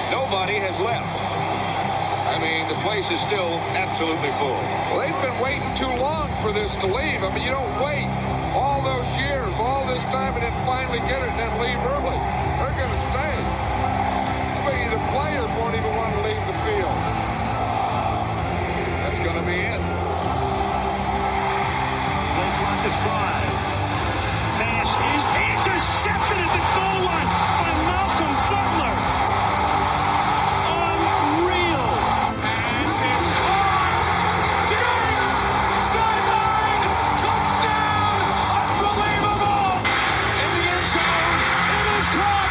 Nobody has left. I mean, the place is still absolutely full. Well, they've been waiting too long for this to leave. I mean, you don't wait all those years, all this time, and then finally get it and then leave early. They're going to stay. I mean, the players won't even want to leave the field. That's going to be it. The clock is 5. Pass is intercepted at the goal line by Malcolm Butler. Unreal. Pass is caught. Diggs, sideline, touchdown. Unbelievable. In the end zone, it is caught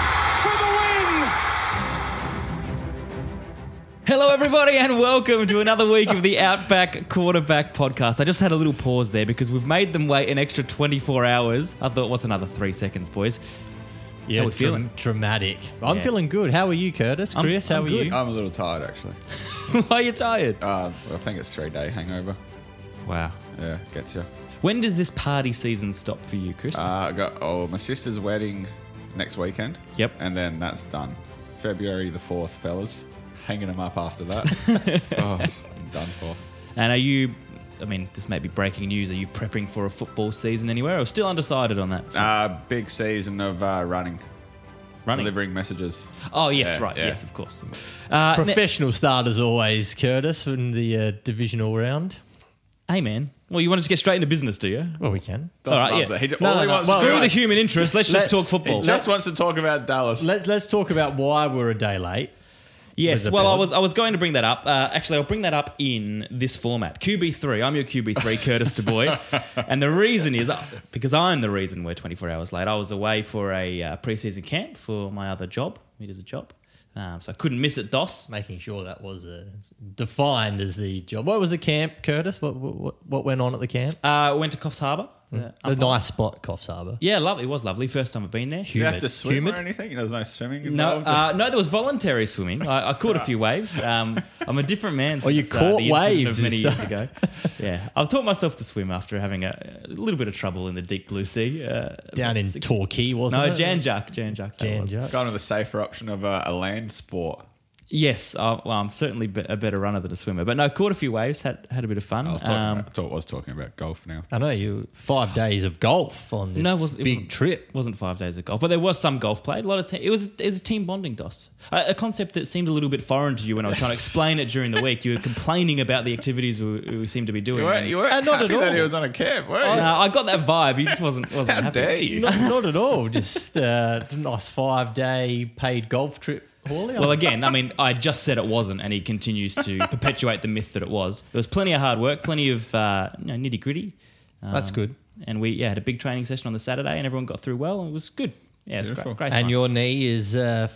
for the win. Hello, everybody, and welcome to another week of the Outback Quarterback Podcast. I just had a little pause there because we've made them wait an extra 24 hours. I thought, what's another 3 seconds, boys? Yeah, How we feeling? Dramatic. I'm Yeah. feeling good. How are you, Curtis? Chris, how I'm are good. you? I'm a little tired, actually. Why are you tired? I think it's 3-day hangover. Wow. Yeah, gets you. When does this party season stop for you, Chris? I got my sister's wedding next weekend. Yep. And then that's done. February the 4th, fellas. Hanging them up after that. I'm done for. And are you, I mean, this may be breaking news, are you prepping for a football season anywhere or still undecided on that? Big season of running. Running? Delivering messages. Oh, yes, Yeah, right. yeah. Yes, of course. Professional start as always, Curtis, in the divisional round. Hey, man. Well, you want to just get straight into business, do you? Well, we can. All right, right, yeah. He No. wants Well, to Screw the human interest. Let's just talk football. He just wants to talk about Dallas. Let's talk about why we're a day late. Yes, the well, best. I was going to bring that up. Actually, I'll bring that up in this format. QB3. I'm your QB3, Curtis DuBois. And the reason is, because I'm the reason we're 24 hours late. I was away for a preseason camp for my other job. It is a job. So I couldn't miss it, DOS. Making sure that was defined as the job. What was the camp, Curtis? What went on at the camp? Went to Coffs Harbour. A nice spot, Coffs Harbour. Yeah, lovely. It was lovely. First time I've been there. Do you have to swim Humid? or anything? There's no swimming No, involved? no, there was voluntary swimming. I caught a few waves. I'm a different man since you caught the incident waves of many and years ago. Yeah, I've taught myself to swim after having a little bit of trouble in the deep blue sea. Down in Torquay, wasn't No, it? Jan Jack. that was. Gone with a safer option of a land sport. Yes, well, I'm certainly a better runner than a swimmer. But no, caught a few waves, had a bit of fun. I was talking about golf now. I know you 5 days of golf on this big trip. Wasn't 5 days of golf, but there was some golf played. A lot of it was a team bonding, DOS. A concept that seemed a little bit foreign to you when I was trying to explain it during the week. You were complaining about the activities we seemed to be doing. You weren't not happy at that all. he was on a camp, were you? No, I got that vibe. He just wasn't How happy. dare you? Not at all. Just a nice 5-day paid golf trip. Well, again, I mean, I just said it wasn't, and he continues to perpetuate the myth that it was. There was plenty of hard work, plenty of nitty gritty. That's good. And we had a big training session on the Saturday, and everyone got through well, and it was good. Yeah, it's Beautiful. great. And time. your knee is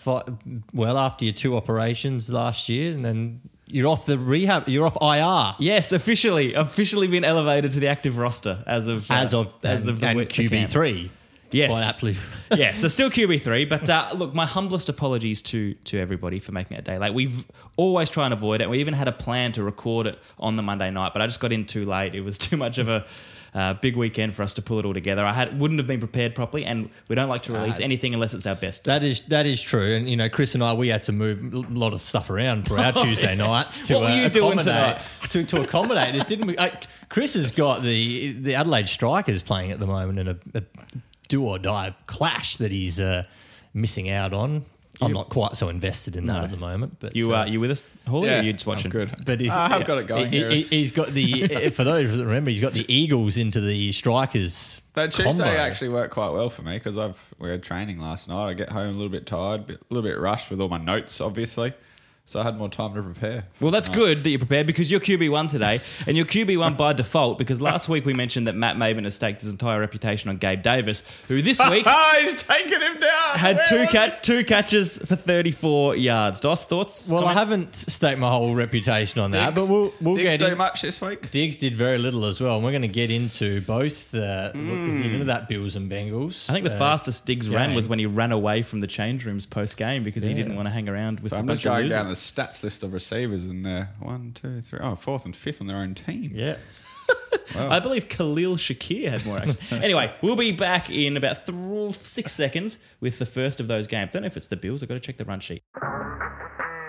after your 2 operations last year, and then you're off the rehab. You're off IR Yes, officially been elevated to the active roster as of the QB3. Yes. Quite aptly. Yeah, so still QB3. But look, my humblest apologies to everybody for making it a day late. We've always tried and avoid it. We even had a plan to record it on the Monday night, but I just got in too late. It was too much of a big weekend for us to pull it all together. Wouldn't have been prepared properly, and we don't like to release anything unless it's our best. That is true. And, you know, Chris and I, we had to move a lot of stuff around for our Tuesday nights to What were you doing accommodate to accommodate this, didn't we? Chris has got the Adelaide Strikers playing at the moment in a do-or-die clash that he's missing out on. I'm not quite so invested in that at the moment. But You with us, Hawley, or are you just watching? I'm good. But I have got it going here. He's got for those that remember, he's got the Eagles into the Strikers. But Tuesday combo. actually worked quite well for me because we had training last night. I get home a little bit tired, a little bit rushed with all my notes, obviously. So I had more time to prepare. Well, that's good that you're prepared because you're QB1 today, and you're QB1 by default because last week we mentioned that Matt Maven has staked his entire reputation on Gabe Davis, who this week He's taking him down. had Where was he? two catches for 34 yards. DOS, thoughts? Well, comments? I haven't staked my whole reputation on that, Diggs- but we'll Diggs get do in. much this week. Diggs did very little as well, and we're going to get into both into that Bills and Bengals. I think the fastest Diggs ran game. was when he ran away from the change rooms post-game because he didn't want to hang around with So a I'm bunch just of going down losers. the stats list of receivers in there. 1, 2, 3. Oh, 4th and 5th on their own team. Yeah. I believe Khalil Shakir had more action. Anyway, we'll be back in about 6 seconds with the first of those games. Don't know if it's the Bills. I've got to check the run sheet.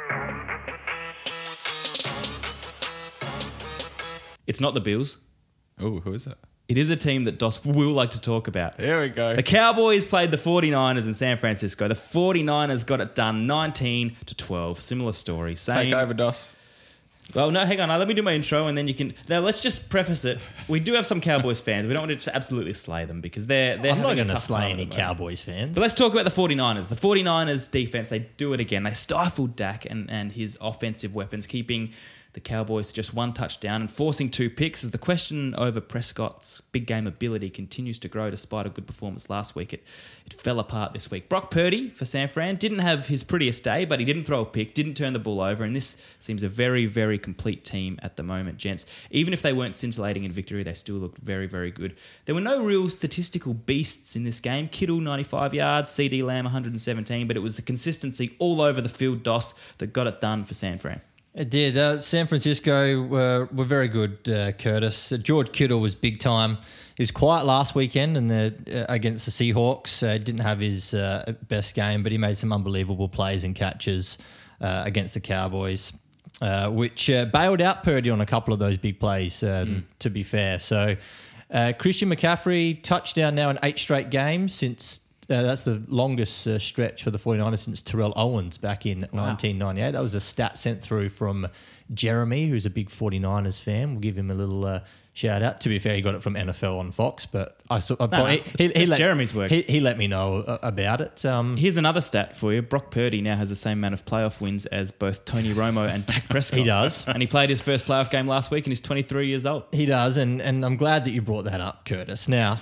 It's not the Bills. Oh, who is it? It is a team that Dos will like to talk about. Here we go. The Cowboys played the 49ers in San Francisco. The 49ers got it done 19-12. Similar story. Take over, Dos. Well, no, hang on. Let me do my intro and then you can... Now, let's just preface it. We do have some Cowboys fans. We don't want to just absolutely slay them because they're I'm not having a going to tough slay time any at the moment. Cowboys fans. But let's talk about the 49ers. The 49ers defense, they do it again. They stifled Dak and his offensive weapons, keeping the Cowboys to just one touchdown and forcing 2 picks as the question over Prescott's big game ability continues to grow despite a good performance last week. It fell apart this week. Brock Purdy for San Fran didn't have his prettiest day, but he didn't throw a pick, didn't turn the ball over, and this seems a very, very complete team at the moment, gents. Even if they weren't scintillating in victory, they still looked very, very good. There were no real statistical beasts in this game. Kittle, 95 yards, CD Lamb, 117, but it was the consistency all over the field, Dos, that got it done for San Fran. It did. San Francisco were very good, Curtis. George Kittle was big time. He was quiet last weekend against the Seahawks. Didn't have his best game, but he made some unbelievable plays and catches against the Cowboys, which bailed out Purdy on a couple of those big plays, to be fair. So Christian McCaffrey, touchdown now in 8 straight games since... that's the longest stretch for the 49ers since Terrell Owens back in 1998. That was a stat sent through from Jeremy, who's a big 49ers fan. We'll give him a little shout out. To be fair, he got it from NFL on Fox, but It's Jeremy's work. He let me know about it. Here's another stat for you. Brock Purdy now has the same amount of playoff wins as both Tony Romo and Dak Prescott. He does. And he played his first playoff game last week and he's 23 years old. He does, and I'm glad that you brought that up, Curtis. Now...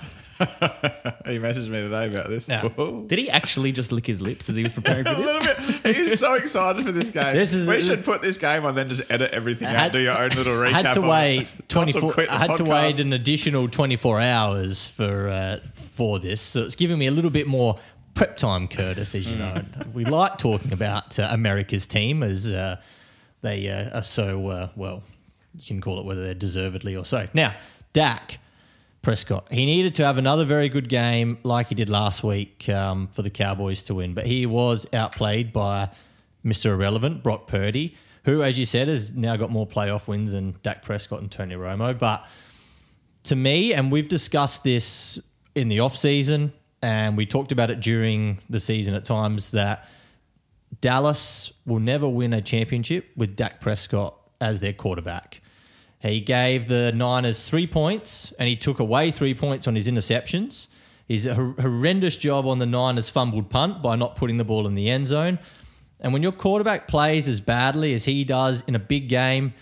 He messaged me today about this. No. Whoa. Did he actually just lick his lips as he was preparing for A little this? bit. He's so excited for this game. We should put this game on, then just edit everything out. Do your own little recap. I had to wait 24. Quit the I had to podcast. wait an additional 24 hours for this, so it's giving me a little bit more prep time, Curtis. As you know, we like talking about America's team as they are so well. You can call it whether they're deservedly or so. Now, Dak Prescott, he needed to have another very good game like he did last week for the Cowboys to win, but he was outplayed by Mr. Irrelevant, Brock Purdy, who, as you said, has now got more playoff wins than Dak Prescott and Tony Romo. But to me, and we've discussed this in the off-season, and we talked about it during the season at times, that Dallas will never win a championship with Dak Prescott as their quarterback. He gave the Niners 3 points and he took away 3 points on his interceptions. He's a horrendous job on the Niners' fumbled punt by not putting the ball in the end zone. And when your quarterback plays as badly as he does in a big game,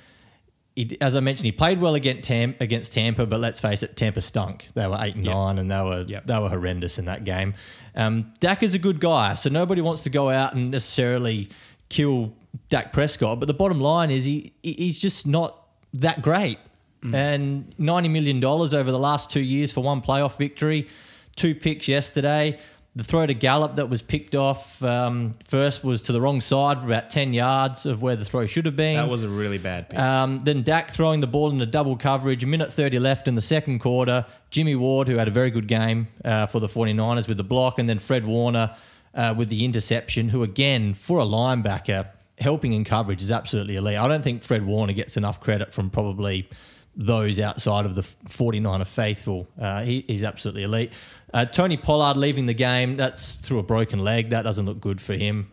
as I mentioned, he played well against Tampa, but let's face it, Tampa stunk. They were 8-9 and they were horrendous in that game. Dak is a good guy, so nobody wants to go out and necessarily kill Dak Prescott. But the bottom line is he's just not that great. And $90 million over the last 2 years for one playoff victory, 2 picks yesterday. The throw to Gallup that was picked off first was to the wrong side for about 10 yards of where the throw should have been. That was a really bad pick. Then Dak throwing the ball into double coverage, 1:30 left in the second quarter. Jimmy Ward, who had a very good game for the 49ers with the block, and then Fred Warner with the interception, who again, for a linebacker, helping in coverage is absolutely elite. I don't think Fred Warner gets enough credit from probably those outside of the 49er faithful. He's absolutely elite. Tony Pollard leaving the game, that's through a broken leg. That doesn't look good for him.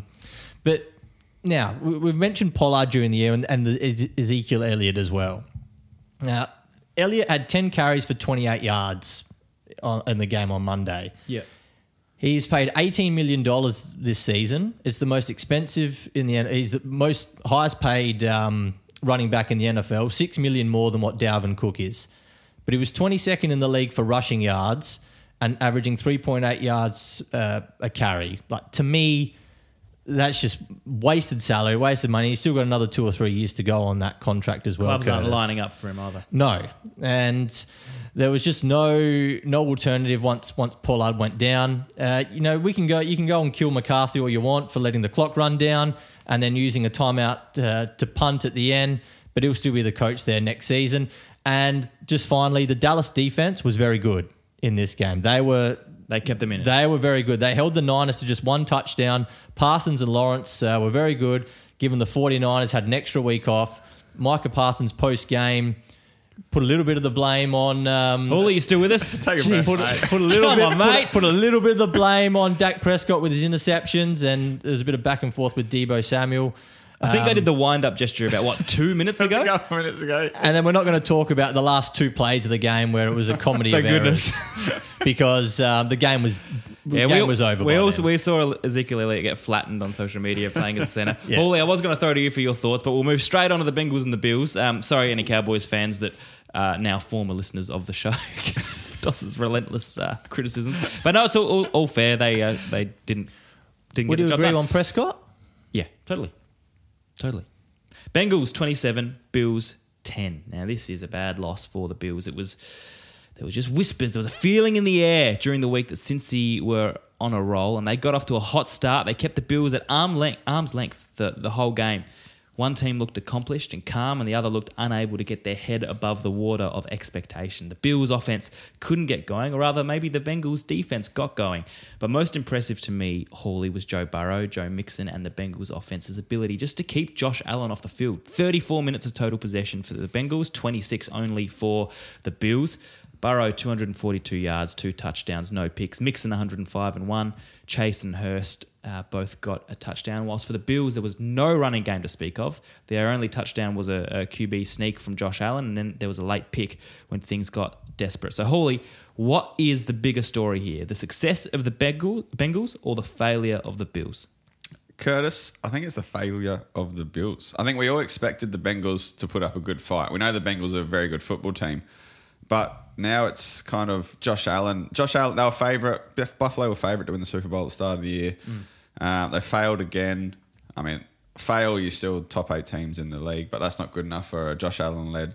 But now, we've mentioned Pollard during the year and Ezekiel Elliott as well. Now, Elliott had 10 carries for 28 yards in the game on Monday. Yeah. He's paid $18 million this season. It's the most expensive he's the most highest paid running back in the NFL, $6 million more than what Dalvin Cook is. But he was 22nd in the league for rushing yards and averaging 3.8 yards a carry. Like, to me, that's just wasted salary, wasted money. He's still got another 2 or 3 years to go on that contract as well. Clubs aren't Curtis. lining up for him either. No. And there was just no alternative once Pollard went down. You can go and kill McCarthy all you want for letting the clock run down and then using a timeout to punt at the end, but he'll still be the coach there next season. And just finally, the Dallas defense was very good in this game. They kept them in it. They were very good. They held the Niners to just 1 touchdown. Parsons and Lawrence were very good, given the 49ers had an extra week off. Micah Parsons post-game put a little bit of the blame on. Paulie, you still with us? Take a breath, Jeez. mate. Put a little Come bit, on, mate. Put a little bit of the blame on Dak Prescott with his interceptions, and there's a bit of back and forth with Deebo Samuel. I think I did the wind-up gesture about, 2 minutes Just ago? a couple minutes ago. And then we're not going to talk about the last 2 plays of the game where it was a comedy of Thank errors goodness. because the game was over. We saw Ezekiel Elliott get flattened on social media playing as a centre. Yeah. Paulie, I was going to throw to you for your thoughts, but we'll move straight on to the Bengals and the Bills. Sorry, any Cowboys fans that are now former listeners of the show. Doss's relentless criticism, but no, it's all fair. They didn't Would get the you job agree done. on Prescott? Yeah, totally. Bengals 27, Bills 10. Now this is a bad loss for the Bills. There was just whispers. There was a feeling in the air during the week that Cincy were on a roll, and they got off to a hot start. They kept the Bills at arm's length the whole game. One team looked accomplished and calm, and the other looked unable to get their head above the water of expectation. The Bills' offense couldn't get going, or rather, maybe the Bengals' defense got going. But most impressive to me, Hawley, was Joe Burrow, Joe Mixon, and the Bengals' offense's ability just to keep Josh Allen off the field. 34 minutes of total possession for the Bengals, 26 only for the Bills. Burrow, 242 yards, 2 touchdowns, no picks. Mixon, 105 and 1. Chase and Hurst both got a touchdown. Whilst for the Bills, there was no running game to speak of. Their only touchdown was a QB sneak from Josh Allen, and then there was a late pick when things got desperate. So, Hawley, what is the bigger story here? The success of the Bengals or the failure of the Bills? Curtis, I think it's the failure of the Bills. I think we all expected the Bengals to put up a good fight. We know the Bengals are a very good football team, but now it's kind of Josh Allen. They were favourite. Buffalo were favourite to win the Super Bowl at the start of the year. They failed again. I mean, you're still top 8 teams in the league, but that's not good enough for a Josh Allen-led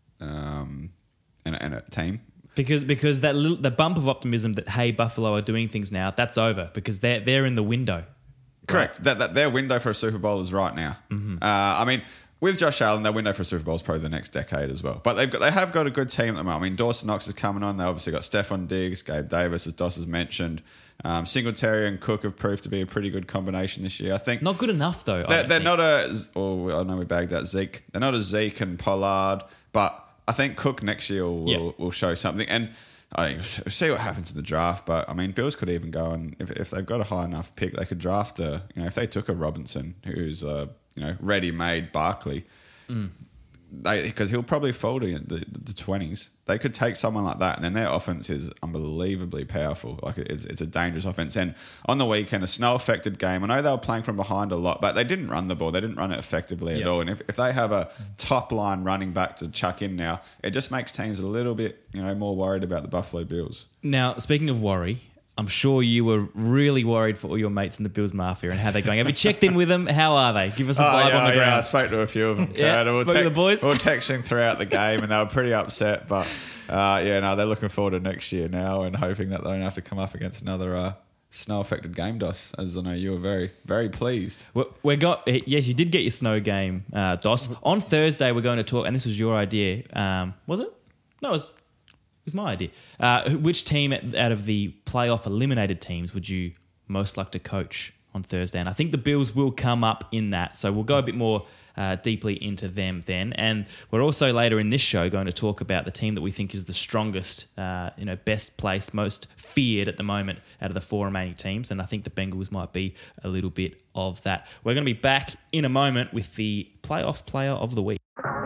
and a team. Because the bump of optimism that, hey, Buffalo are doing things now, that's over because they're in the window. Correct. That their window for a Super Bowl is right now. Mm-hmm. I mean, with Josh Allen, their window for a Super Bowl is probably the next decade as well. But they have got a good team at the moment. I mean, Dawson Knox is coming on. They obviously got Stephon Diggs, Gabe Davis, as Doss has mentioned. Singletary and Cook have proved to be a pretty good combination this year. I think Not good enough, though. they're not a. I know we bagged out Zeke. They're not a Zeke and Pollard, but I think Cook next year will show something. And I think we'll see what happens in the draft. But I mean, Bills could even go and if they've got a high enough pick, they could draft if they took a Robinson who's ready-made Barkley. Because he'll probably fall to the 20s. They could take someone like that, and then their offense is unbelievably powerful. Like it's a dangerous offense. And on the weekend, a snow-affected game. I know they were playing from behind a lot, but they didn't run the ball. They didn't run it effectively at all. And if they have a top-line running back to chuck in now, it just makes teams a little bit more worried about the Buffalo Bills. Now, speaking of worry, I'm sure you were really worried for all your mates in the Bills Mafia and how they're going. Have you checked in with them? How are they? Give us a vibe on the ground. I spoke to a few of them. Spoke to the boys. We were texting throughout the game and they were pretty upset. But they're looking forward to next year now and hoping that they don't have to come up against another snow-affected game, Doss. As I know you were very, very pleased. Yes, you did get your snow game, Doss. On Thursday, we're going to talk, and this was your idea. Was it? No, it was my idea. Which team out of the playoff eliminated teams would you most like to coach on Thursday? And I think the Bills will come up in that. So we'll go a bit more deeply into them then. And we're also later in this show going to talk about the team that we think is the strongest, best placed, most feared at the moment out of the 4 remaining teams. And I think the Bengals might be a little bit of that. We're going to be back in a moment with the playoff player of the week.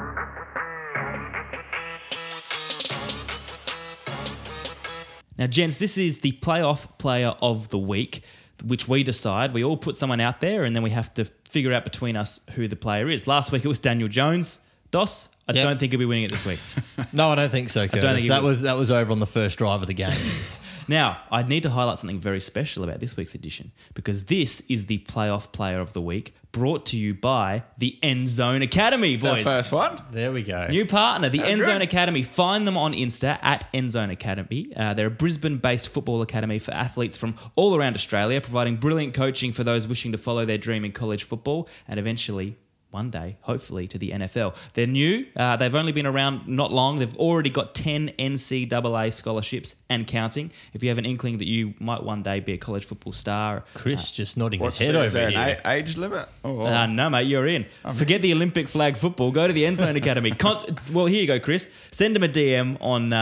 Now, gents, this is the playoff player of the week, which we decide. We all put someone out there, and then we have to figure out between us who the player is. Last week, it was Daniel Jones. Doss, I don't think he'll be winning it this week. No, I don't think so, Curtis. That was over on the first drive of the game. Now, I need to highlight something very special about this week's edition because this is the playoff player of the week brought to you by the End Zone Academy, boys. Is that first one? There we go. New partner, the End Zone Academy. Find them on Insta at End Zone Academy. They're a Brisbane-based football academy for athletes from all around Australia, providing brilliant coaching for those wishing to follow their dream in college football and eventually one day, hopefully, to the NFL. They're new. They've only been around not long. They've already got 10 NCAA scholarships and counting. If you have an inkling that you might one day be a college football star. Chris just nodding What's his head is over there here. an age limit? Oh, No, mate, you're in. Forget the Olympic flag football. Go to the End Zone Academy. Well, here you go, Chris. Send them a DM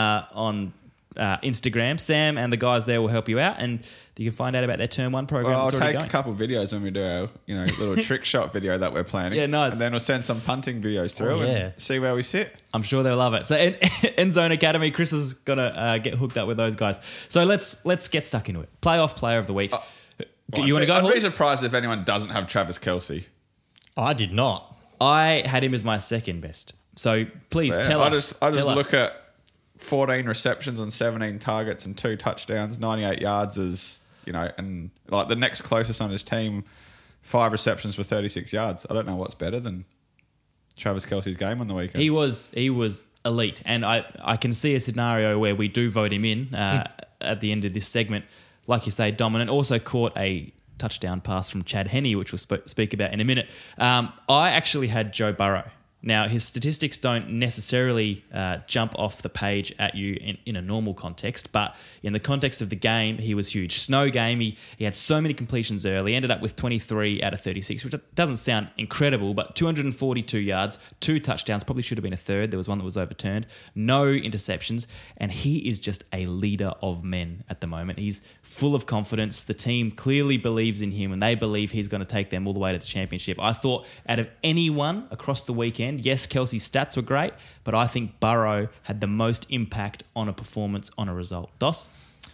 on Instagram. Sam and the guys there will help you out, and you can find out about their Term 1 program. Well, I'll that's already take going. a couple of videos when we do our little trick shot video that we're planning. Yeah, nice. And then we'll send some punting videos through Oh, yeah. and see where we sit. I'm sure they'll love it. So End Zone Academy, Chris is gonna get hooked up with those guys. So let's get stuck into it. Playoff Player of the Week. You want to go? I'd Holly? be surprised if anyone doesn't have Travis Kelce. I did not. I had him as my second best. So please Fair. tell I us. just tell us. look at 14 receptions on 17 targets and 2 touchdowns, 98 yards as, and like the next closest on his team, 5 receptions for 36 yards. I don't know what's better than Travis Kelce's game on the weekend. He was elite, and I can see a scenario where we do vote him in at the end of this segment. Like you say, dominant. Also caught a touchdown pass from Chad Henne, which we'll speak about in a minute. I actually had Joe Burrow. Now, his statistics don't necessarily jump off the page at you in a normal context, but in the context of the game, he was huge. Snow game, he had so many completions early, ended up with 23 out of 36, which doesn't sound incredible, but 242 yards, 2 touchdowns, probably should have been a third. There was one that was overturned. No interceptions, and he is just a leader of men at the moment. He's full of confidence. The team clearly believes in him, and they believe he's going to take them all the way to the championship. I thought out of anyone across the weekend, yes, Kelce's stats were great, but I think Burrow had the most impact on a performance, on a result. Dos?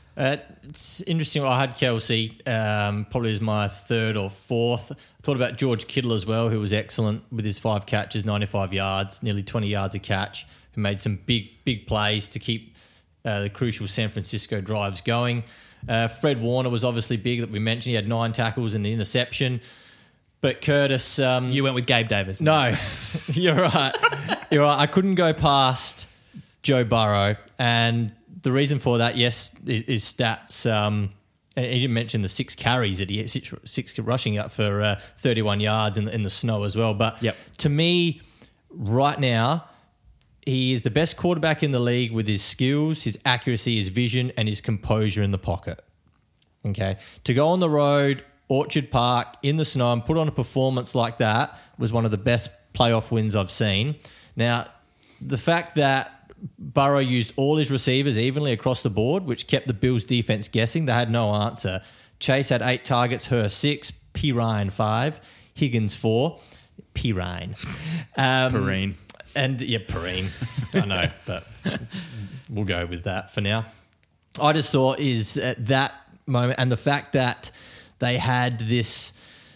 It's interesting. I had Kelce, probably as my third or fourth. I thought about George Kittle as well, who was excellent with his 5 catches, 95 yards, nearly 20 yards a catch, who made some big plays to keep the crucial San Francisco drives going. Fred Warner was obviously big that we mentioned. He had 9 tackles and an interception. But Curtis... You went with Gabe Davis. No, you're right. You're right. I couldn't go past Joe Burrow. And the reason for that, yes, is stats. And he didn't mention the 6 carries that he had, 6 rushing up for 31 yards in the snow as well. But to me, right now, he is the best quarterback in the league with his skills, his accuracy, his vision, and his composure in the pocket. Okay? To go on the road... Orchard Park in the snow and put on a performance like that was one of the best playoff wins I've seen. Now, the fact that Burrow used all his receivers evenly across the board, which kept the Bills' defense guessing, they had no answer. Chase had 8 targets, Hurst 6, Pirine 5, Higgins 4, Pirine. Perrine. And Perrine. I know, but we'll go with that for now. I just thought is at that moment, and the fact that they had this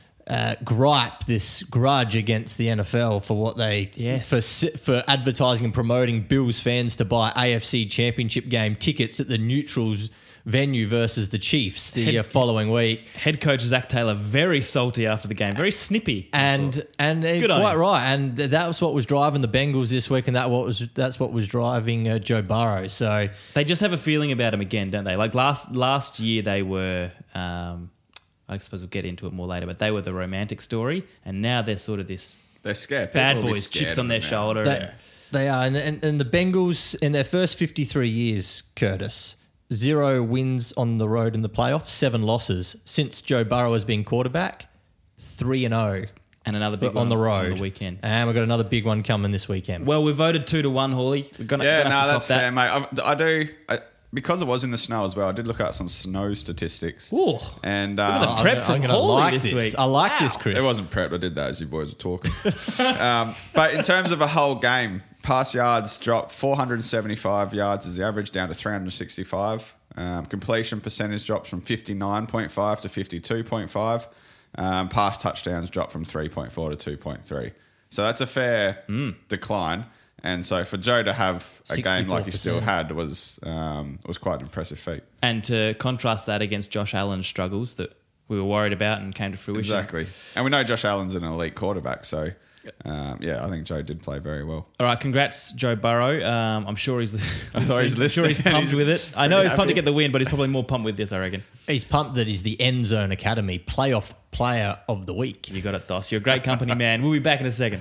this grudge against the NFL for what they for advertising and promoting Bills fans to buy AFC Championship game tickets at the neutrals venue versus the Chiefs the following week. Head coach Zach Taylor very salty after the game, very snippy, and quite right. And that was what was driving the Bengals this week, and that's what was driving Joe Burrow. So they just have a feeling about him again, don't they? Like last year, they were. I suppose we'll get into it more later, but they were the romantic story, and now they're sort of this. They're scared. Bad boys, chips on their shoulder. They are, and the Bengals in their first 53 years, Curtis, 0 wins on the road in the playoffs, 7 losses since Joe Burrow has been quarterback, 3-0. And another big one on the road on the weekend. And we've got another big one coming this weekend. Well, we voted 2-1, Hawley. We're gonna have to that's top that. fair, mate. I do. Because it was in the snow as well, I did look at some snow statistics. Ooh. And prep from gonna Hawley like this week. I like this, Chris. it wasn't prep. I did that as you boys were talking. But in terms of a whole game, pass yards dropped 475 yards as the average down to 365. Completion percentage drops from 59.5 to 52.5. Pass touchdowns dropped from 3.4 to 2.3. So that's a fair decline. And so for Joe to have a game like he still had was quite an impressive feat. And to contrast that against Josh Allen's struggles that we were worried about and came to fruition. Exactly. And we know Josh Allen's an elite quarterback, so I think Joe did play very well. All right, congrats, Joe Burrow. I'm sure he's listening. I'm sure he's pumped with it. I know Is he he's pumped to happy? get the win, but he's probably more pumped with this, I reckon. He's pumped that he's the End Zone Academy playoff player of the week. You got it, Dos. You're a great company, man. We'll be back in a second.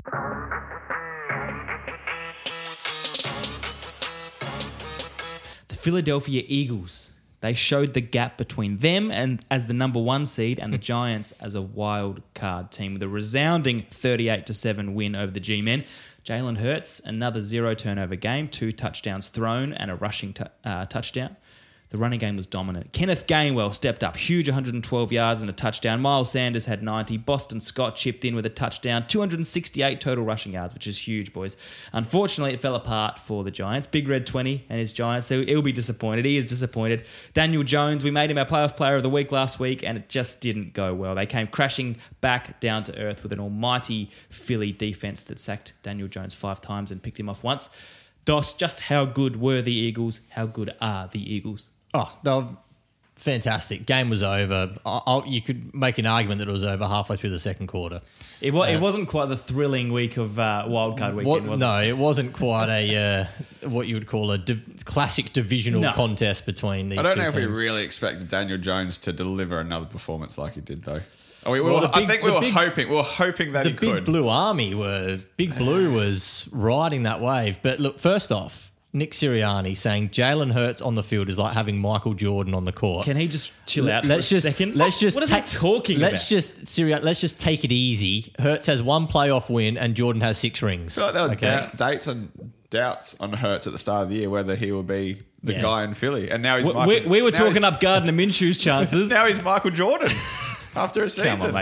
The Philadelphia Eagles. They showed the gap between them and as the number 1 seed and the Giants as a wild card team with a resounding 38-7 win over the G-Men. Jalen Hurts, another 0 turnover game, 2 touchdowns thrown and a rushing touchdown. The running game was dominant. Kenneth Gainwell stepped up, huge 112 yards and a touchdown. Miles Sanders had 90. Boston Scott chipped in with a touchdown. 268 total rushing yards, which is huge, boys. Unfortunately, it fell apart for the Giants. Big Red 20 and his Giants, so he'll be disappointed. He is disappointed. Daniel Jones, we made him our playoff player of the week last week, and it just didn't go well. They came crashing back down to earth with an almighty Philly defense that sacked Daniel Jones 5 times and picked him off once. Dos, just how good were the Eagles? How good are the Eagles? Oh, they were fantastic. Game was over. You could make an argument that it was over halfway through the second quarter. It wasn't quite the thrilling week of wildcard weekend, was it? No, it wasn't quite a what you would call a classic divisional contest between these two I don't know if we teams. really expected Daniel Jones to deliver another performance like he did, though. We Well, were hoping that The he Big could. Blue Army Big Blue was riding that wave. But look, first off, Nick Sirianni saying Jalen Hurts on the field is like having Michael Jordan on the court. Can he just chill out Let's for a just- second? let's just what is take- he talking Let's about? let's just take it easy. Hurts has 1 playoff win and Jordan has 6 rings. I feel like there were Okay? dates and doubts on Hurts at the start of the year whether he would be the Yeah. guy in Philly, and now he's We were talking up Gardner Minshew's chances. Now he's Michael Jordan after a season. on, mate.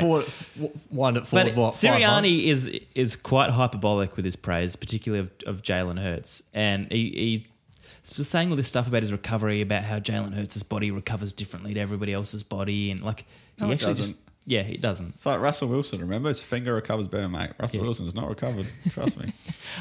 One at But 5 months. Sirianni is quite hyperbolic with his praise, particularly of Jalen Hurts. And he was saying all this stuff about his recovery, about how Jalen Hurts' body recovers differently to everybody else's body. And like, No, he it actually doesn't. he doesn't. It's like Russell Wilson. Remember, his finger recovers better, mate. Russell Wilson's not recovered. Trust me.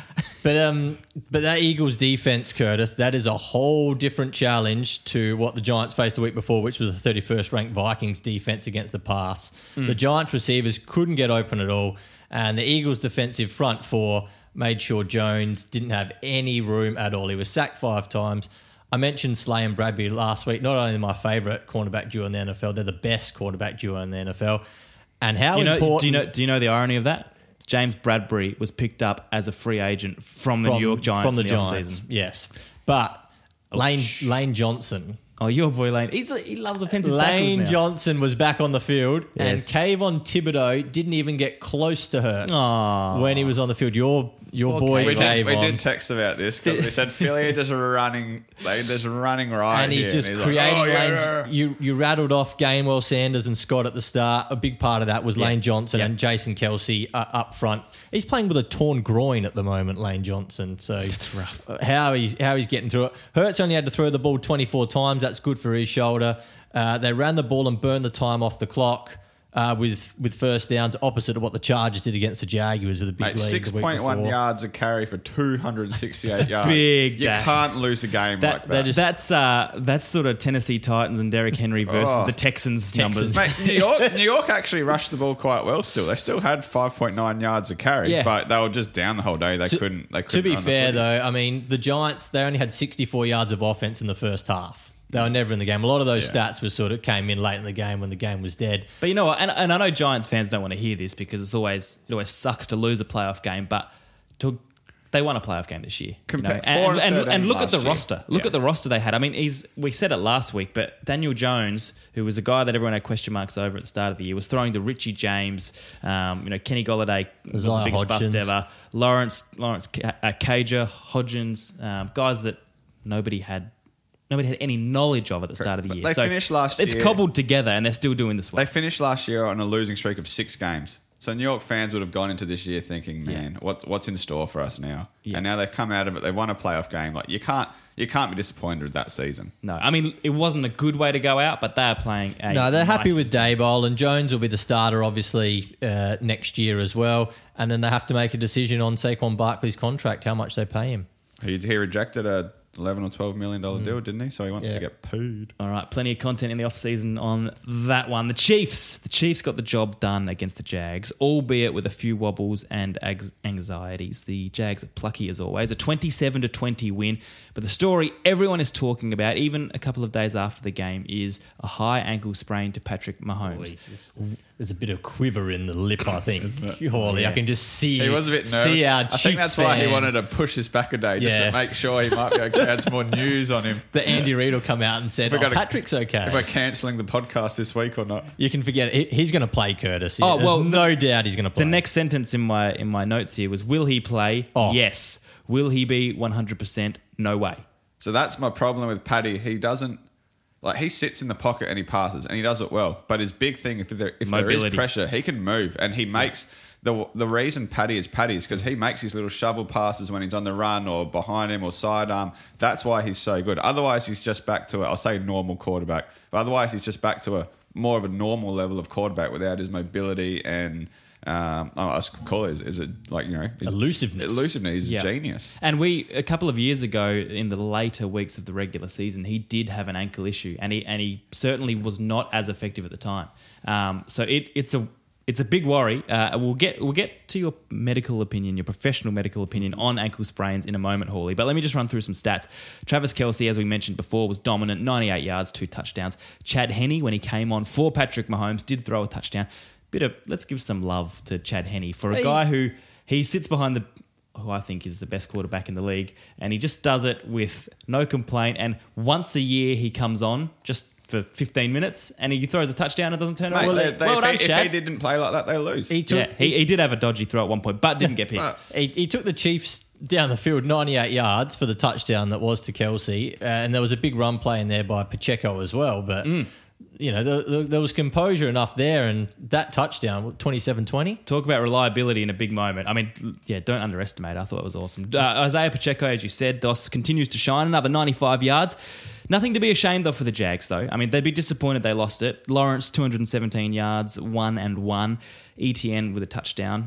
But that Eagles defense, Curtis, that is a whole different challenge to what the Giants faced the week before, which was the 31st ranked Vikings defense against the pass. The Giants receivers couldn't get open at all, and the Eagles defensive front four made sure Jones didn't have any room at all. He was sacked 5 times. I mentioned Slay and Bradbury last week. Not only my favourite cornerback duo in the NFL, they're the best cornerback duo in the NFL. And how important... Do you know the irony of that? James Bradbury was picked up as a free agent from the New York Giants from the in the Giants, offseason. yes. But Lane Johnson... Oh, your boy Lane. He loves offensive tackles Lane now. Johnson was back on the field, Yes. and Kayvon Thibodeau didn't even get close to Hurts Aw. when he was on the field. Your Poor boy Kayvon. We Kayvon. did text about this because we said Philly just running, like just running right, and he's here. just And creating like, lanes. You rattled off Gainwell, Sanders, and Scott at the start. A big part of that was Lane Johnson and Jason Kelsey up front. He's playing with a torn groin at the moment, Lane Johnson. So That's rough. How he's getting through it. Hurts only had to throw the ball 24 times. That's good for his shoulder. They ran the ball and burned the time off the clock. With first downs, opposite of what the Chargers did against the Jaguars with a big Mate, lead. 6.1 yards a carry for 268 yards. big You day. can't lose a game like that. That's sort of Tennessee Titans and Derrick Henry versus the Texans numbers. Mate, New York actually rushed the ball quite well still. They still had 5.9 yards a carry, Yeah. but they were just down the whole day. They couldn't To be run the fair, footy. though, I mean, the Giants, they only had 64 yards of offense in the first half. They were never in the game. A lot of those stats were sort of came in late in the game when the game was dead. But you know what? And I know Giants fans don't want to hear this because it always sucks to lose a playoff game, but they won a playoff game this year. You know? And look at the roster. Look at the roster they had. I mean, we said it last week, but Daniel Jones, who was a guy that everyone had question marks over at the start of the year, was throwing to Richie James. Kenny Golladay was the Isaiah biggest bust Hodgins. ever. Lawrence Cager, Hodgins, guys that nobody had any knowledge of at the start of the year. They finished last It's year- cobbled together, and they're still doing this. They finished last year on a losing streak of 6 games. So New York fans would have gone into this year thinking, man, what's in store for us now? Yeah. And now they've come out of it. They've won a playoff game. Like you can't be disappointed with that season. No, I mean, it wasn't a good way to go out, but they are playing a No, they're happy mighty with Daboll, and Jones will be the starter, obviously, next year as well. And then they have to make a decision on Saquon Barkley's contract, how much they pay him. He rejected a $11 or $12 million deal, didn't he? So he wants to get paid. All right, plenty of content in the offseason on that one. The Chiefs got the job done against the Jags, albeit with a few wobbles and anxieties. The Jags are plucky as always, a 27-20 win. But the story everyone is talking about, even a couple of days after the game, is a high ankle sprain to Patrick Mahomes. There's a bit of quiver in the lip, I think. Holy, I can just see. He was a bit nervous. See our I think that's why he wanted to push us back a day, just to make sure he might be okay. Had some more news on him. The Andy Reid will come out and said, Patrick's okay. If we're cancelling the podcast this week or not. You can forget it. He's going to play, Curtis. Oh, well, no doubt he's going to play. The next sentence in my notes here was, will he play? Oh. Yes. Will he be 100%? No way. So that's my problem with Paddy. He doesn't... Like, he sits in the pocket and he passes, and he does it well. But his big thing, if there is pressure, he can move, and he makes... The reason Paddy is because he makes his little shovel passes when he's on the run or behind him or sidearm. That's why he's so good. Otherwise, he's just back to I'll say normal quarterback, but otherwise he's just back to a more of a normal level of quarterback without his mobility and I call it is it like, you know, elusiveness. He's a genius. And a couple of years ago in the later weeks of the regular season, he did have an ankle issue, and he certainly was not as effective at the time. So it's a big worry. We'll get to your medical opinion, your professional medical opinion on ankle sprains in a moment, Hawley. But let me just run through some stats. Travis Kelce, as we mentioned before, was dominant, 98 yards, 2 touchdowns. Chad Henne, when he came on for Patrick Mahomes, did throw a touchdown. Let's give some love to Chad Henne for a guy who he sits behind who I think is the best quarterback in the league, and he just does it with no complaint. And once a year he comes on just for 15 minutes and he throws a touchdown and doesn't turn it on. If he didn't play like that, they lose. He did have a dodgy throw at one point, but didn't get picked. He took the Chiefs down the field 98 yards for the touchdown that was to Kelce, and there was a big run play in there by Pacheco as well, but... You know, there was composure enough there, and that touchdown, 27-20. Talk about reliability in a big moment. I mean, yeah, don't underestimate it. I thought it was awesome. Isaiah Pacheco, as you said, Dos, continues to shine. Another 95 yards. Nothing to be ashamed of for the Jags, though. I mean, they'd be disappointed they lost it. Lawrence, 217 yards, 1-1. ETN with a touchdown.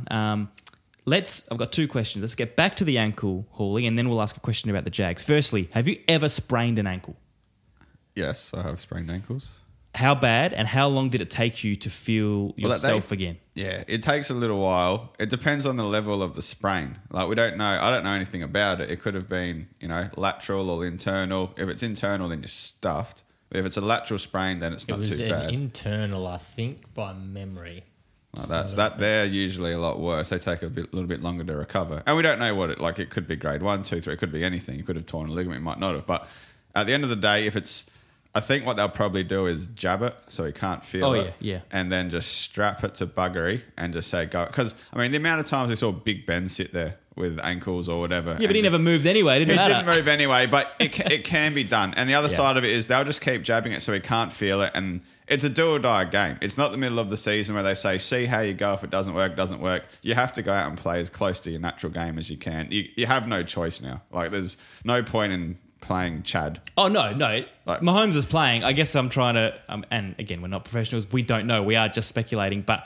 I've got 2 questions. Let's get back to the ankle, Hawley, and then we'll ask a question about the Jags. Firstly, have you ever sprained an ankle? Yes, I have sprained ankles. How bad and how long did it take you to feel yourself again? Yeah, it takes a little while. It depends on the level of the sprain. Like, we don't know. I don't know anything about it. It could have been, you know, lateral or internal. If it's internal, then you're stuffed. But if it's a lateral sprain, then it's not too bad. It was an internal, I think, by memory. They're usually a lot worse. They take a little bit longer to recover. And we don't know what it could be grade 1, 2, 3. It could be anything. You could have torn a ligament. You might not have. But at the end of the day, I think what they'll probably do is jab it so he can't feel it. Yeah. And then just strap it to buggery and just say go. Because, I mean, the amount of times we saw Big Ben sit there with ankles or whatever. Yeah, but he never moved anyway. It didn't matter. He didn't move anyway, but it can be done. And the other side of it is they'll just keep jabbing it so he can't feel it. And it's a do or die game. It's not the middle of the season where they say, see how you go. If it doesn't work. You have to go out and play as close to your natural game as you can. You have no choice now. Like, there's no point in playing Chad. Oh, no. Mahomes is playing. I guess I'm trying to... and again, we're not professionals. We don't know. We are just speculating. But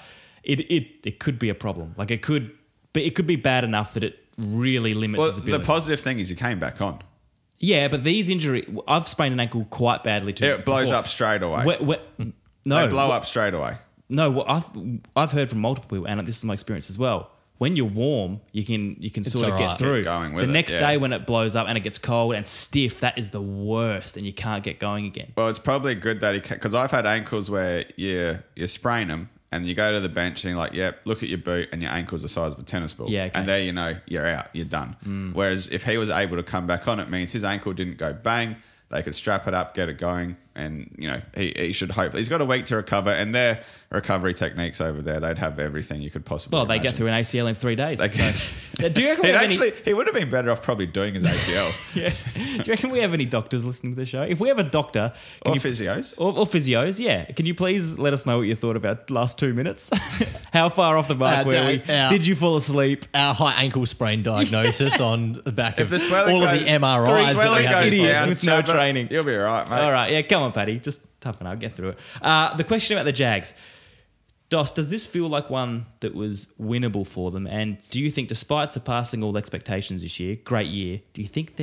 it could be a problem. Like, it could be bad enough that it really limits his ability. The positive thing is he came back on. Yeah, but these injuries... I've sprained an ankle quite badly too. It blows up straight away. No. They blow up straight away. No, I've heard from multiple people, and this is my experience as well. When you're warm, you can sort of get through. Get going with the next day when it blows up and it gets cold and stiff, that is the worst, and you can't get going again. Well, it's probably good that because I've had ankles where you sprain them and you go to the bench and you're like, yep, look at your boot and your ankle's the size of a tennis ball. Yeah, okay. And there you know you're out, you're done. Whereas if he was able to come back on, it means his ankle didn't go bang. They could strap it up, get it going, and you know he should hopefully. He's got a week to recover, and their recovery techniques over there, they'd have everything you could possibly. Well, they imagine. get through an ACL in 3 days. Do you reckon he would have been better off probably doing his ACL. Yeah. Do you reckon we have any doctors listening to the show? If we have a doctor, physios, or physios, yeah, can you please let us know what you thought about the last 2 minutes? How far off the mark were we? Did you fall asleep? Our high ankle sprain diagnosis on the back of the all of the MRIs that we have. Idiots with no training. You'll be all right, mate. All right, yeah, come on, Paddy. Just toughen up, get through it. The question about the Jags. Dos, does this feel like one that was winnable for them? And do you think, despite surpassing all expectations this year, great year, do you think they're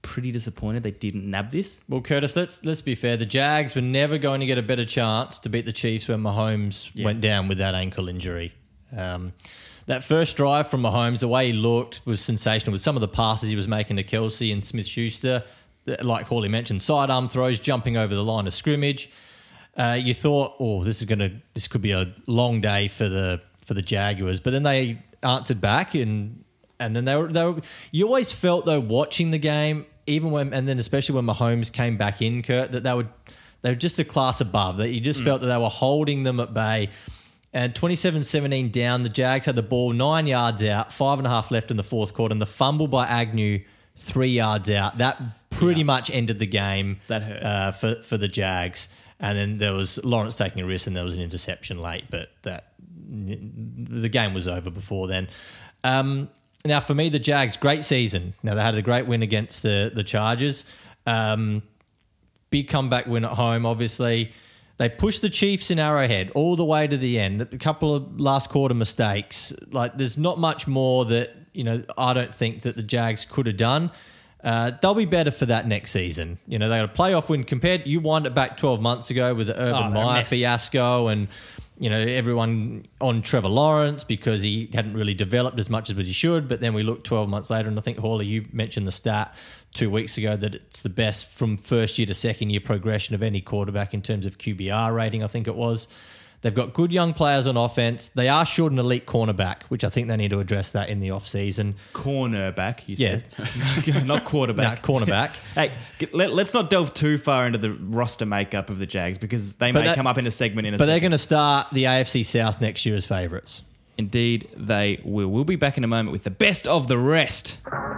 pretty disappointed they didn't nab this. Well, Curtis, let's be fair. The Jags were never going to get a better chance to beat the Chiefs when Mahomes went down with that ankle injury. That first drive from Mahomes, the way he looked was sensational with some of the passes he was making to Kelsey and Smith-Schuster. Like Hawley mentioned, sidearm throws, jumping over the line of scrimmage. You thought, this could be a long day for the Jaguars, but then they answered back, and then they were. You always felt though watching the game, especially when Mahomes came back in, Kurt, that they were just a class above. That you just felt that they were holding them at bay. And 27-17 down, the Jags had the ball 9 yards out, 5.5 left in the fourth quarter, and the fumble by Agnew 3 yards out. That pretty much ended the game. That hurt for the Jags. And then there was Lawrence taking a risk, and there was an interception late, but the game was over before then. Now, for me, the Jags, great season. Now, they had a great win against the Chargers. Big comeback win at home, obviously. They pushed the Chiefs in Arrowhead all the way to the end. A couple of last quarter mistakes. Like, there's not much more that, I don't think that the Jags could have done. They'll be better for that next season. They got a playoff win you wind it back 12 months ago with the Urban Meyer fiasco and, everyone on Trevor Lawrence because he hadn't really developed as much as he should. But then we look 12 months later, and I think, Hawley, you mentioned the stat 2 weeks ago that it's the best from first year to second year progression of any quarterback in terms of QBR rating, I think it was. They've got good young players on offense. They are short an elite cornerback, which I think they need to address that in the offseason. Cornerback, you said. Yeah. Not quarterback. No, cornerback. Hey, let's not delve too far into the roster makeup of the Jags because they may come up in a segment in a second. But they're going to start the AFC South next year as favourites. Indeed, they will. We'll be back in a moment with the best of the rest.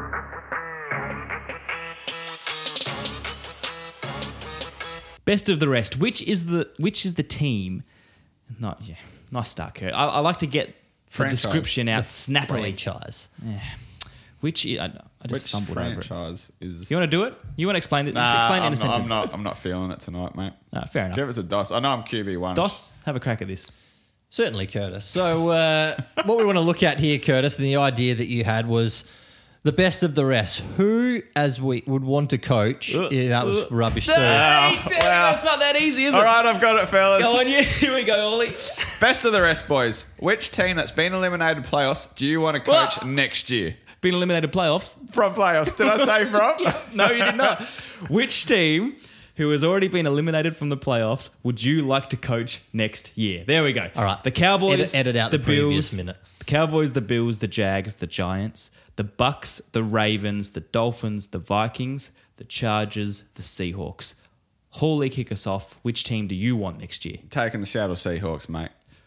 Best of the rest. Which is the team? Nice start, Kurt. I like to get the description out snappily. Franchise. Yeah. I just fumbled over it. Franchise is? You want to do it? You want to explain it? Explain it in a sentence. I'm not feeling it tonight, mate. Fair enough. Give us a DOS. I know I'm QB1. DOS, have a crack at this. Certainly, Curtis. So what we want to look at here, Curtis, and the idea that you had was the best of the rest. Who, as we would want to coach, that was rubbish too. That's not that easy, is it? All right, I've got it, fellas. Go on, here we go, Ollie. Best of the rest, boys. Which team that's been eliminated playoffs do you want to coach next year? Been eliminated playoffs? From playoffs. Did I say from? No, you did not. Which team who has already been eliminated from the playoffs would you like to coach next year? There we go. All right. The Cowboys, edit out the the Bills, previous minute. The Cowboys, the Bills, the Jags, the Giants, the Bucks, the Ravens, the Dolphins, the Vikings, the Chargers, the Seahawks. Hawley, kick us off. Which team do you want next year? Taking the Seattle Seahawks, mate.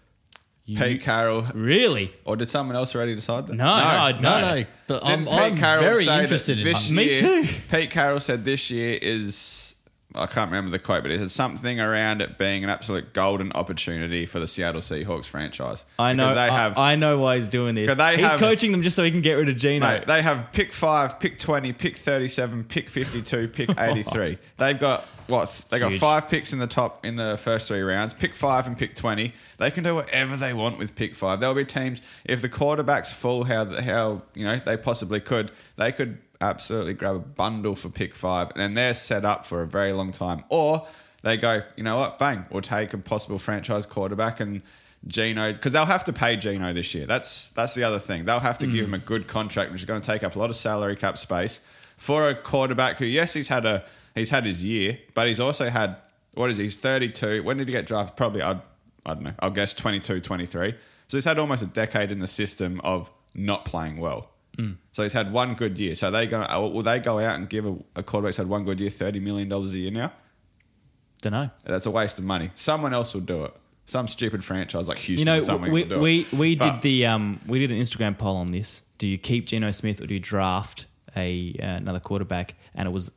Pete Carroll. Really? Or did someone else already decide that? No. But Didn't I'm Pete Carroll very say interested that in this that. Me year, too. Pete Carroll said this year is, I can't remember the quote, but it had something around it being an absolute golden opportunity for the Seattle Seahawks franchise. I know. I know why he's doing this. He's coaching them just so he can get rid of Geno. Mate, they have pick 5, pick 20, pick 37, pick 52, pick 83. They've got They got huge. 5 picks in the first 3 rounds. Pick 5 and pick 20. They can do whatever they want with pick 5. There'll be teams, if the quarterback's full, how they possibly could. They could absolutely grab a bundle for pick 5, and they're set up for a very long time. Or they go, you know what, bang, we'll take a possible franchise quarterback and Geno, because they'll have to pay Geno this year. That's the other thing. They'll have to give him a good contract, which is going to take up a lot of salary cap space for a quarterback who, yes, he's had his year, but he's also had, he's 32. When did he get drafted? Probably, I don't know, I'll guess 22, 23. So he's had almost a decade in the system of not playing well. So he's had one good year. So will they go out and give a quarterback who's had one good year $30 million a year now? Don't know. That's a waste of money. Someone else will do it. Some stupid franchise like Houston. We did an Instagram poll on this. Do you keep Geno Smith or do you draft another quarterback? And it was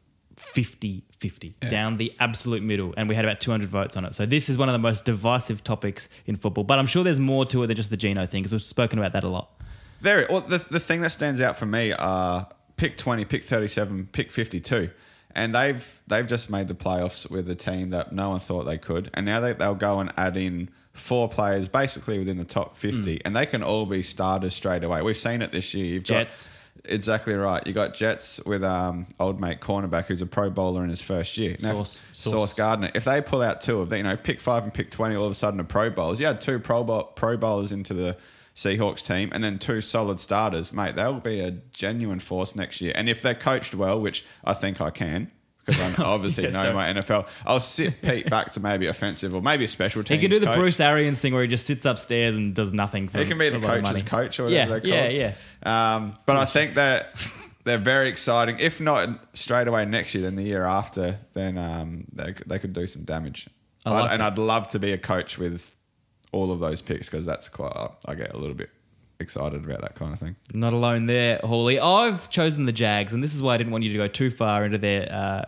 50-50 down the absolute middle, and we had about 200 votes on it. So this is one of the most divisive topics in football. But I'm sure there's more to it than just the Geno thing, because we've spoken about that a lot. The thing that stands out for me are pick 20, pick 37, pick 52. And they've just made the playoffs with a team that no one thought they could. And now they'll go and add in 4 players basically within the top 50, and they can all be starters straight away. We've seen it this year. You've Jets. Exactly right. You got Jets with old mate cornerback who's a Pro Bowler in his first year. Now, Sauce Gardner. If they pull out two of them, pick 5 and pick 20, all of a sudden a Pro Bowlers. You had 2 Pro Bowlers into the Seahawks team and then 2 solid starters. Mate, they'll be a genuine force next year. And if they're coached well, which I think I can, because I obviously know my NFL, I'll sit Pete back to maybe offensive or maybe a special teams He can do the coach. Bruce Arians thing where he just sits upstairs and does nothing. For He can be the a lot of coach's money. coach or whatever they call it. But I think that they're very exciting. If not straight away next year, then the year after, then they could do some damage. I'd love to be a coach with all of those picks because that's quite. I get a little bit excited about that kind of thing. Not alone there, Hawley. I've chosen the Jags, and this is why I didn't want you to go too far into their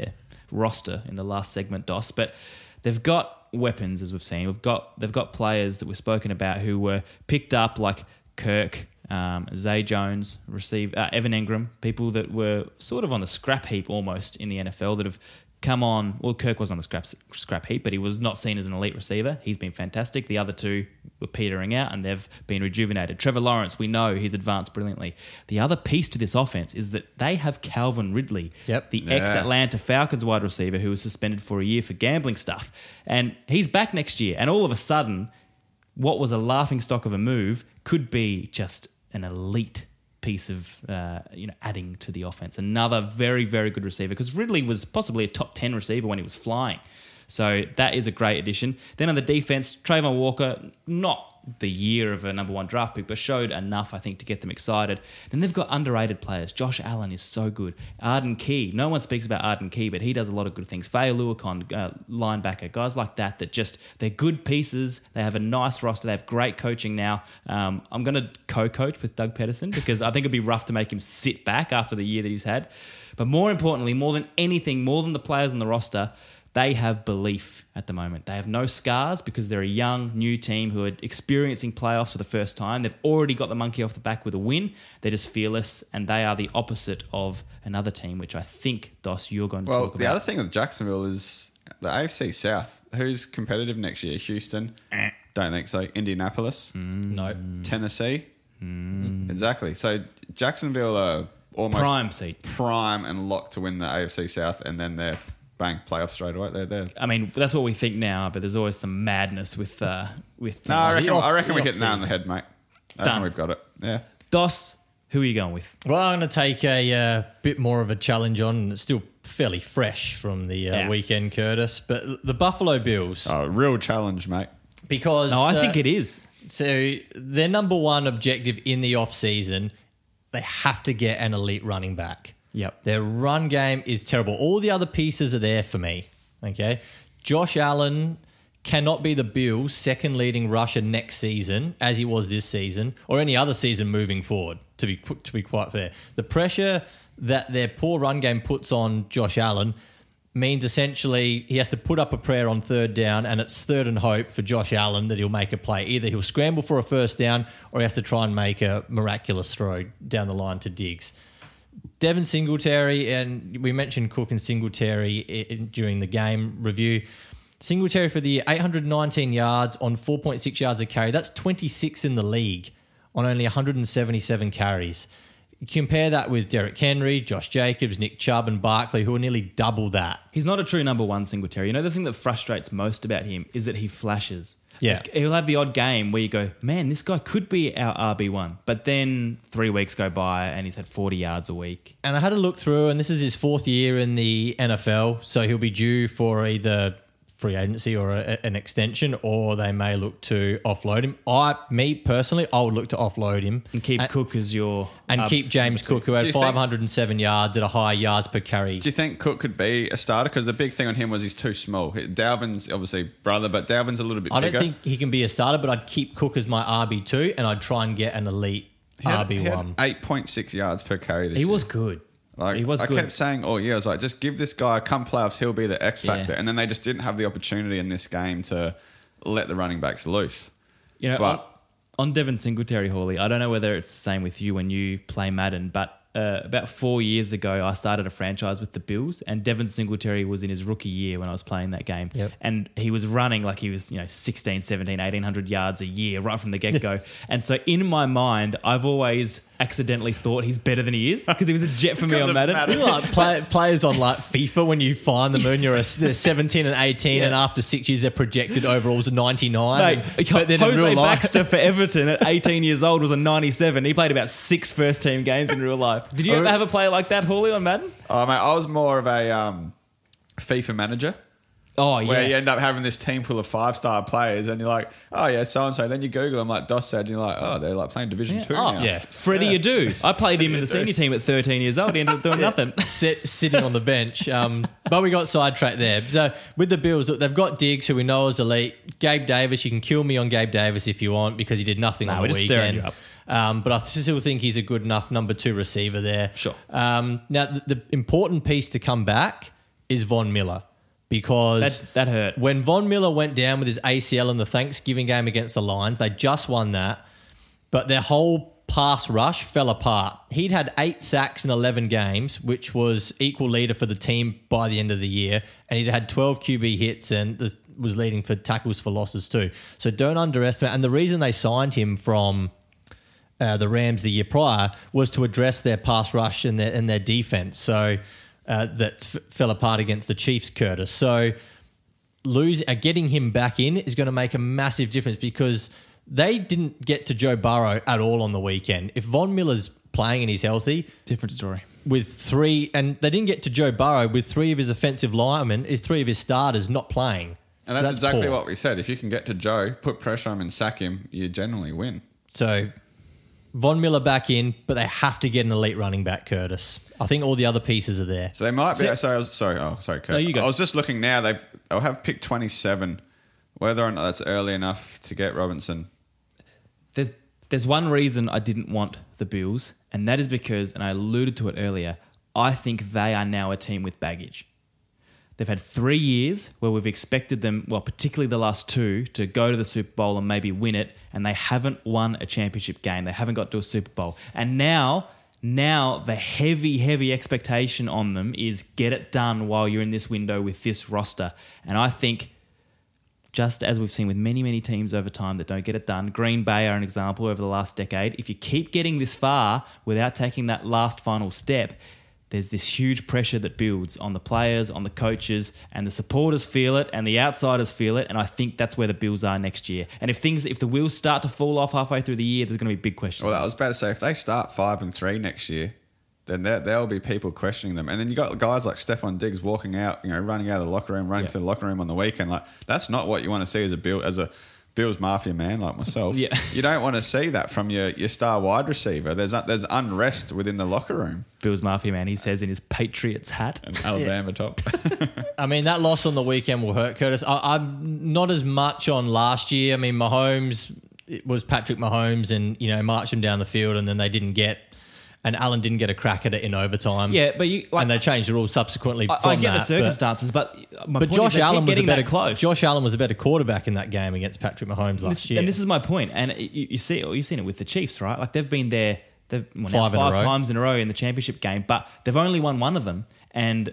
roster in the last segment, Dos. But they've got weapons, as we've seen. They've got players that we've spoken about who were picked up, like Kirk, Zay Jones, Evan Engram, people that were sort of on the scrap heap almost in the NFL that have come on. Well, Kirk was on the scrap heap, but he was not seen as an elite receiver. He's been fantastic. The other 2 were petering out and they've been rejuvenated. Trevor Lawrence, we know he's advanced brilliantly. The other piece to this offense is that they have Calvin Ridley, the ex-Atlanta Falcons wide receiver who was suspended for a year for gambling stuff. And he's back next year. And all of a sudden, what was a laughingstock of a move could be just an elite piece of adding to the offense. Another very, very good receiver because Ridley was possibly a top 10 receiver when he was flying. So that is a great addition. Then on the defense, Trayvon Walker, not the year of a number 1 draft pick, but showed enough, I think, to get them excited. Then they've got underrated players. Josh Allen is so good. Arden Key. No one speaks about Arden Key, but he does a lot of good things. Faye Luakon, linebacker, guys like that just, they're good pieces. They have a nice roster. They have great coaching now. I'm going to co-coach with Doug Pederson because I think it'd be rough to make him sit back after the year that he's had. But more importantly, more than anything, more than the players on the roster, they have belief at the moment. They have no scars because they're a young, new team who are experiencing playoffs for the first time. They've already got the monkey off the back with a win. They're just fearless, and they are the opposite of another team, which I think, Dos, you're going to talk about. Well, the other thing with Jacksonville is the AFC South. Who's competitive next year? Houston? Don't think so. Indianapolis? No. Tennessee? Exactly. So Jacksonville are almost prime and locked to win the AFC South, and then they're bang, playoff straight away. They're there. I mean, that's what we think now, but there's always some madness with. No, I reckon we hit nail on the head, mate. I reckon we've got it. Yeah. Dos, who are you going with? Well, I'm going to take a bit more of a challenge on, and it's still fairly fresh from the weekend, Curtis. But the Buffalo Bills. Oh, real challenge, mate. Because I think it is. So their number 1 objective in the off-season, they have to get an elite running back. Yep. Their run game is terrible. All the other pieces are there for me. Okay. Josh Allen cannot be the Bills' second leading rusher next season, as he was this season, or any other season moving forward, to be quite fair. The pressure that their poor run game puts on Josh Allen means essentially he has to put up a prayer on 3rd down, and it's 3rd and hope for Josh Allen that he'll make a play. Either he'll scramble for a first down or he has to try and make a miraculous throw down the line to Diggs. Devin Singletary, and we mentioned Cook and Singletary during the game review. Singletary for the year, 819 yards on 4.6 yards a carry. That's 26 in the league on only 177 carries. Compare that with Derrick Henry, Josh Jacobs, Nick Chubb, and Barkley, who are nearly double that. He's not a true number 1 Singletary. You know, the thing that frustrates most about him is that he flashes. Yeah. Like, he'll have the odd game where you go, man, this guy could be our RB1. But then 3 weeks go by and he's had 40 yards a week. And I had a look through, and this is his 4th year in the NFL, so he'll be due for either free agency or an extension, or they may look to offload him. Me personally, I would look to offload him. And keep Cook as your... And keep James Cook, who had 507 yards at a high yards per carry. Do you think Cook could be a starter? Because the big thing on him was he's too small. Dalvin's obviously brother, but Dalvin's a little bit bigger. I don't think he can be a starter, but I'd keep Cook as my RB2, and I'd try and get an elite RB1. He had 8.6 yards per carry this year. He was good. Like, he was good. I kept saying, I was like, just give this guy, come playoffs, he'll be the X factor. And then they just didn't have the opportunity in this game to let the running backs loose. You know, but on Devin Singletary, Hawley, I don't know whether it's the same with you when you play Madden, but about 4 years ago, I started a franchise with the Bills, and Devin Singletary was in his rookie year when I was playing that game. Yep. And he was running like he was, 16, 17, 1,800 yards a year right from the get-go. And so in my mind, I've always accidentally thought he's better than he is because he was a jet for me on Madden. You know, like players on like FIFA when you find them and they're 17 and 18 and after 6 years they're projected overalls of 99. Mate, but then in Jose real life, Baxter for Everton at 18 years old was a 97. He played about 6 first-team games in real life. Did you ever have a player like that, Hawley, on Madden? Oh, mate, I was more of a FIFA manager. Oh, yeah. Where you end up having this team full of 5-star players and you're like, oh, yeah, so-and-so. Then you Google them like Dos said and you're like, oh, they're like playing Division 2 now. yeah. Freddie Adu. I played him in the senior team at 13 years old. He ended up doing nothing. sitting on the bench. But we got sidetracked there. So with the Bills, look, they've got Diggs, who we know is elite. Gabe Davis, you can kill me on Gabe Davis if you want because he did nothing on the we're just stirring weekend. you up. But I still think he's a good enough number 2 receiver there. Sure. Now, the important piece to come back is Von Miller. Because that hurt. When Von Miller went down with his ACL in the Thanksgiving game against the Lions, they just won that, but their whole pass rush fell apart. He'd had 8 sacks in 11 games, which was equal leader for the team by the end of the year, and he'd had 12 QB hits and was leading for tackles for losses too. So don't underestimate. And the reason they signed him from the Rams the year prior was to address their pass rush and their defense. So that fell apart against the Chiefs, Curtis. So getting him back in is going to make a massive difference because they didn't get to Joe Burrow at all on the weekend. If Von Miller's playing and he's healthy, different story. With 3, and they didn't get to Joe Burrow with 3 of his offensive linemen, 3 of his starters not playing. And so that's exactly poor. what we said. If you can get to Joe, put pressure on him and sack him, you generally win. So Von Miller back in, but they have to get an elite running back, Curtis. I think all the other pieces are there. So they might be. Sorry, Kurt. No, you go. I was just looking now. They'll have pick 27. Whether or not that's early enough to get Robinson. There's one reason I didn't want the Bills, and that is because, and I alluded to it earlier, I think they are now a team with baggage. They've had 3 years where we've expected them, well, particularly the last 2, to go to the Super Bowl and maybe win it, and they haven't won a championship game. They haven't got to a Super Bowl. And now the heavy expectation on them is get it done while you're in this window with this roster. And I think, just as we've seen with many teams over time that don't get it done, Green Bay are an example over the last decade. If you keep getting this far without taking that last final step, there's this huge pressure that builds on the players, on the coaches, and the supporters feel it, and the outsiders feel it. And I think that's where the Bills are next year. And if the wheels start to fall off halfway through the year, there's going to be big questions. Well, I was about to say, if they start 5-3 next year, then there'll be people questioning them. And then you got guys like Stephon Diggs walking out, running out of the locker room, running to the locker room on the weekend. Like, that's not what you want to see as a Bills Mafia man like myself. Yeah. You don't want to see that from your star wide receiver. There's unrest within the locker room. Bills Mafia man, he says in his Patriots hat. And Alabama top. I mean, that loss on the weekend will hurt, Curtis. I'm not as much on last year. I mean, Mahomes, it was Patrick Mahomes and, marched him down the field and then they didn't get... And Allen didn't get a crack at it in overtime. Yeah, but and they changed the rules subsequently from that. I get the circumstances, but my point Josh is Allen was close. Josh Allen was a better quarterback in that game against Patrick Mahomes last year. And this is my point. And you've seen it with the Chiefs, right? Like they've been there five times in a row in the championship game, but they've only won one of them. And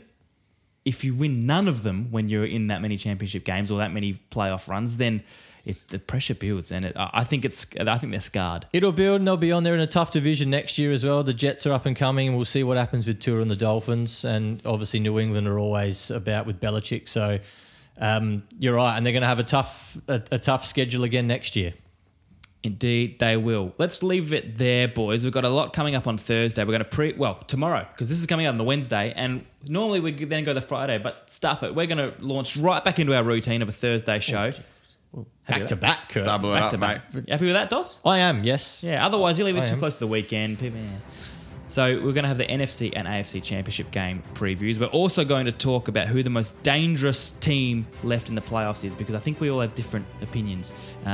if you win none of them when you're in that many championship games or that many playoff runs, then the pressure builds, and I think they're scarred. It'll build, and they'll be on there in a tough division next year as well. The Jets are up and coming, and we'll see what happens with Tua and the Dolphins. And obviously, New England are always about with Belichick. So you're right, and they're going to have a tough schedule again next year. Indeed, they will. Let's leave it there, boys. We've got a lot coming up on Thursday. We're going to tomorrow, because this is coming out on the Wednesday, and normally we then go the Friday, but stuff it. We're going to launch right back into our routine of a Thursday show. Back to back, Kurt. Double it up, mate. You happy with that, Dos? I am, yes. Yeah, otherwise you'll leave it too close to the weekend. So we're going to have the NFC and AFC Championship game previews. We're also going to talk about who the most dangerous team left in the playoffs is, because I think we all have different opinions.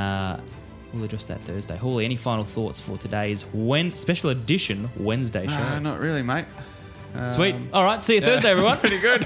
We'll address that Thursday. Hawley, any final thoughts for today's special edition Wednesday show? Not really, mate. Sweet. All right, see you Thursday, everyone. Pretty good.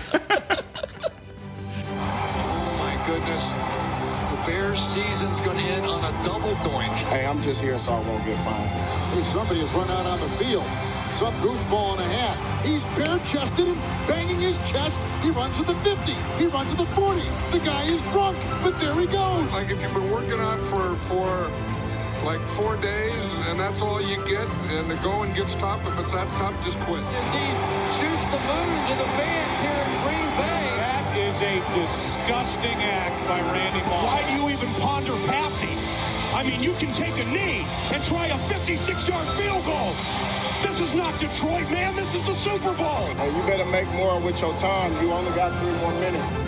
Oh, my goodness. The Bears' season's going to end on a double doink. Hey, I'm just here so I won't get fined. Hey, somebody has run out on the field. Some goofball in a hat. He's bare-chested and banging his chest. He runs to the 50. He runs to the 40. The guy is drunk, but there he goes. Like if you've been working on for like 4 days and that's all you get, and the going gets tough. If it's that tough, just quit. As he shoots the moon to the fans here in Green Bay. That is a disgusting act by Randy Moss. Why do you even ponder passing? I mean, you can take a knee and try a 56-yard field goal. This is not Detroit, man. This is the Super Bowl. You better make more with your time. You only got 3 more minutes.